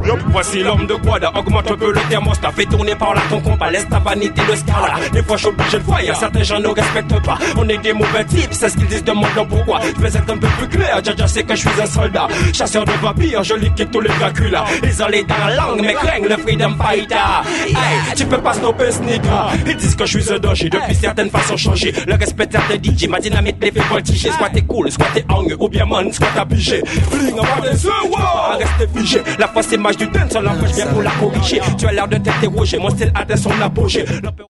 Voici l'homme de quad, augmente un peu le thermostat. Fait tourner par là ton compas, laisse ta vanité de scala. Des fois je suis obligé de voir, certains gens ne respectent pas. On est des mauvais types, c'est ce qu'ils disent, demande pourquoi. Je vais être un peu plus clair, Jaja sait que je suis un soldat. Chasseur de vampires, je liquide tous les Dracula. Isolé dans la langue, mais craignent le freedom fighter. Hey, tu peux pas stopper ce nigga. Ils disent que je suis un danger, depuis certaines façons changées. Le respect de DJ, ma dynamite les fait voltiger. Soit t'es cool, soit t'es hang, ou bien man, soit t'as pigé. Bling, on va des reste figé. La fausse image du dance, on l'empêche bien pour la corriger. Tu as l'air de t'interroger, mon style atteint son apogée.